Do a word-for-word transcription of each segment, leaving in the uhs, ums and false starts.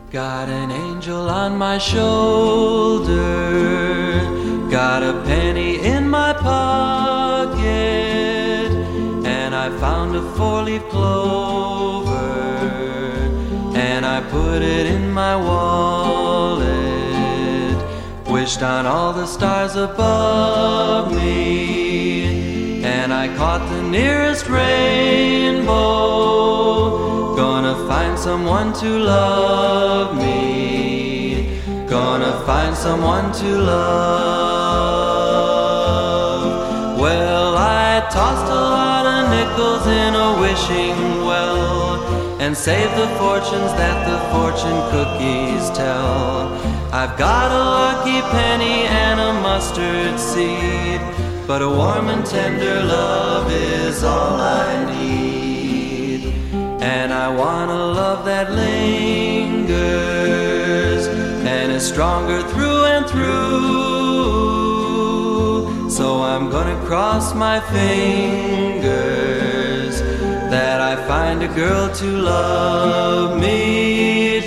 Got an angel on my shoulder, got a penny in my pocket, and I found a four-leaf clover, and I put it in my wallet. Wished on all the stars above me, and I caught the nearest rainbow. Gonna find someone to love me, gonna find someone to love. Well, I tossed a lot of nickels in a wishing well, and saved the fortunes that the fortune cookies tell. I've got a lucky penny and a mustard seed, but a warm and tender love is all I need. And I want a love that lingers and is stronger through and through. So I'm gonna cross my fingers that I find a girl to love me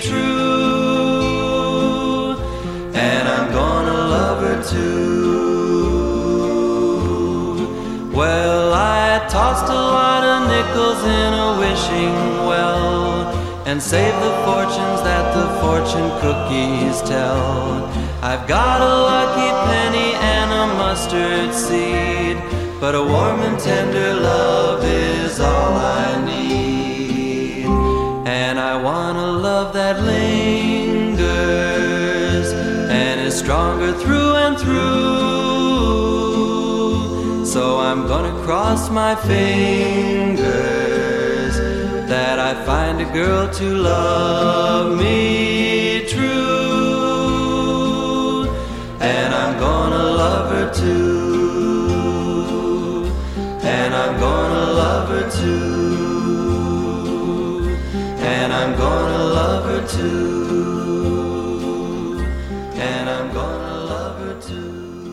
true, and I'm gonna love her too. Well, I tossed a lot of nickels in a wishing well, and saved the fortunes that the fortune cookies tell. I've got a lucky penny and a mustard seed, but a warm and tender love is all I need. And I want a love that lingers and is stronger through and through. So I'm gonna cross my fingers that I find a girl to love me true, and I'm gonna love her too, and I'm gonna love her too, and I'm gonna love her too, and I'm gonna love her too.